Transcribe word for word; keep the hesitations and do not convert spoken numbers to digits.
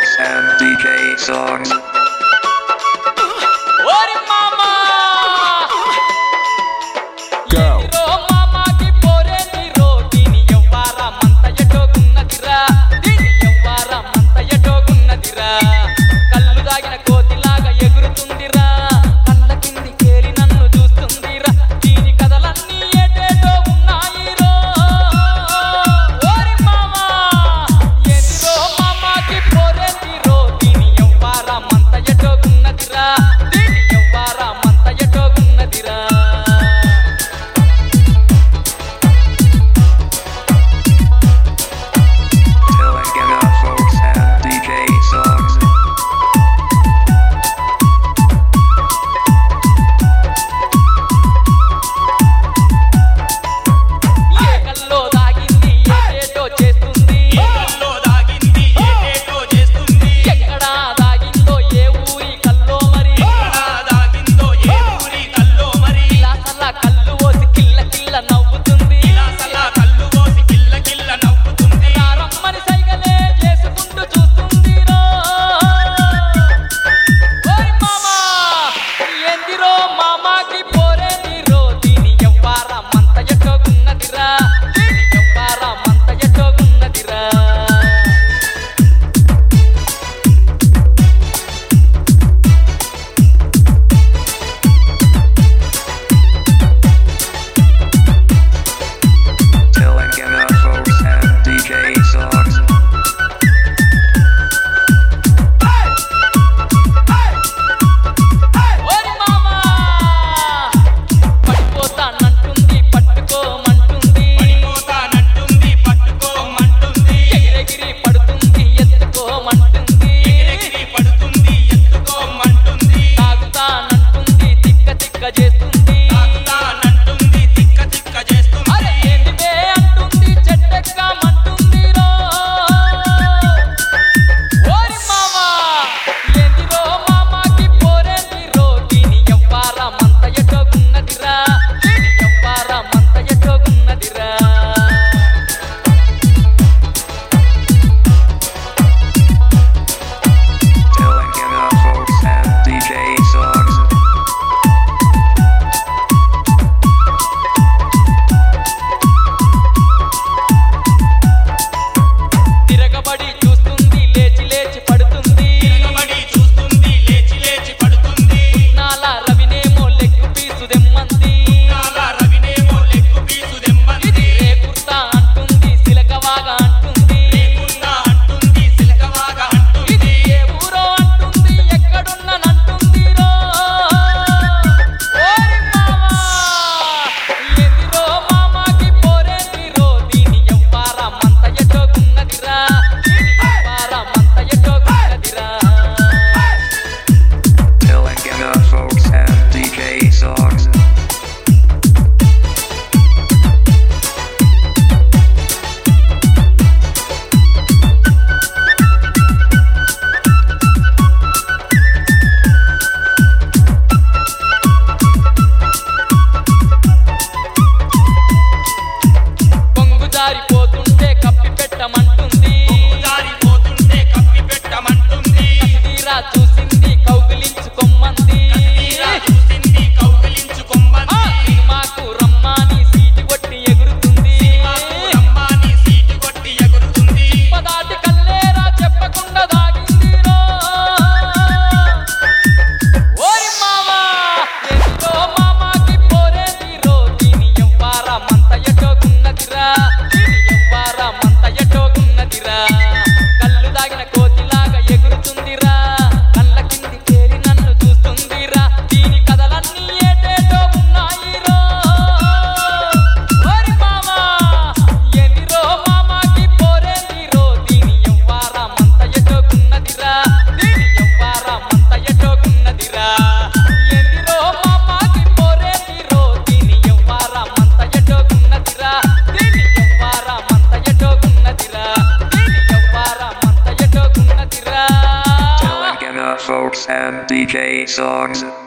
folks and D J songs. Ori mama, Go. Yendiro mama ki pore niro dini yavvara manta yetogunnadira dini yavvara manta yetogunnadira kallu dagina kotilaga egurutundira kalla kindi keli nannu chustundira dini kadalanni eteto unnayiro Ori mama, Yendiro mama ki pore niro dini yavvara manta yetogunnadira dini yavvara manta yetogunnadira Telegana folks and D J songs. ఏకల్లో దాగింది ఏటేటో చేస్తుంది కల్లో దాగింది ఏటేటో చేస్తుంది ఎక్కడా దాగిందో ఏ ఊరి కల్లో మరి ఎక్కడా దాగిందో ఏ ఊరి కల్లో మరి ఇలాసలా కళ్ళు పోసి కిల్ల కిల్ల నవ్వుతుంది ఇలాసలా కళ్ళు పోసి కిల్ల కిల్ల నవ్వుతుంది రమ్మని సైగలే చేసుకుంటూ చూస్తుందిరో ఓయ్ మామా ఏందిరో మామాకి పోరేదిరో దీని యవ్వారా మంత ఎట్టోగున్నదిరా దీని యవ్వారా మంత ఎట్టోగున్నదిరా Telegana folks and D J songs. ఓరి మామా పడిపోతానంటుంది పట్టుకోమంటుంది పడిపోతానంటుంది పట్టుకోమంటుంది ఎగిరెగిరి పడుతుంది ఎత్తుకోమంటుంది ఎగిరెగిరి పడుతుంది ఎత్తుకోమంటుంది తాగుతానంటుంది తిక్క తిక్క చేస్తుంది తాగుతానంటుంది తిక్క తిక్క చేస్తుంది అరే ఏందివే అంటుంది చెట్టెక్కమంటుందిరో ఓరి మామా ఏందిరో మామాకి పోరేందిరో దీని యవ్వారా మంత ఎట్టోగున్నదిరా దీని యవ్వారా మంత ఎట్టోగున్నదిరా Telegana folks and D J songs. తిరగబడి చూస్తుంది లేచి లేచి పడుతుంది తిరగబడి చూస్తుంది లేచి లేచి పడుతుంది నాలా రవినేమో లెగ్గు పీసు దెమ్మంది నాలా రవినేమో లెగ్గు పీసు దెమ్మంది ఇది రేకుర్తా అంటుంది సిలకవాగా అంటుంది రేకుర్తా అంటుంది సిలకవాగా అంటుంది ఇది ఏ ఊరో అంటుంది ఎక్కడున్ననంటుందిరో ఓరి మామా ఏందిరో మామాకి పోరేందిరో దీని యవ్వారా మంత ఎట్టోగున్నదిరా దీని యవ్వారా మంత ఎట్టోగున్నదిరా Telegana folks and D J songs. పొంగు జారిపోతుంటే కప్పి పెట్టమంటుంది జారిపోతుంటే కప్పి పెట్టమంటుంది తీరా చూసింది కౌగిలించుకొమ్మంది తీరా చూసింది కౌగిలించుకొమ్మంది ఆ సినిమాకు రమ్మాని సీటు కొట్టి ఎగురుతుంది మాకు రమ్మని సీటు కొట్టి ఎగురుతుంది పదాటి కల్లేరా చెప్పకుండా దాగిందిరో ఓరి మామా ఎంతో మామాకి పోరేదిరో దీని యవ్వారా మంత ఎట్టోగున్నదిరా దీని యవ్వారా మంత ఎట్టోగున్నదిరా కళ్ళు దాగిన కోతిలాగా ఎగురుతుందిరా కళ్ళ కింది కేరి నన్ను చూస్తుందిరా దీని కథలన్నీ ఏటేటో ఉన్నాయిరో ఓరి మామా ఎన్నిరో మామాకి పోరేందిరో దీని యవ్వారా మంత ఎట్టోగున్నదిరా దీని యవ్వారా మంత ఎట్టోగున్నదిరా ఎన్నిరో మామాకి పోరేందిరో దీని యవ్వారా మంత ఎట్టోగున్నదిరా దీని యవ్వారా మంత ఎట్టోగున్నదిరా దీని యవ్వారా మంత ఎట్టోగున్నదిరా Telegana folks and D J songs.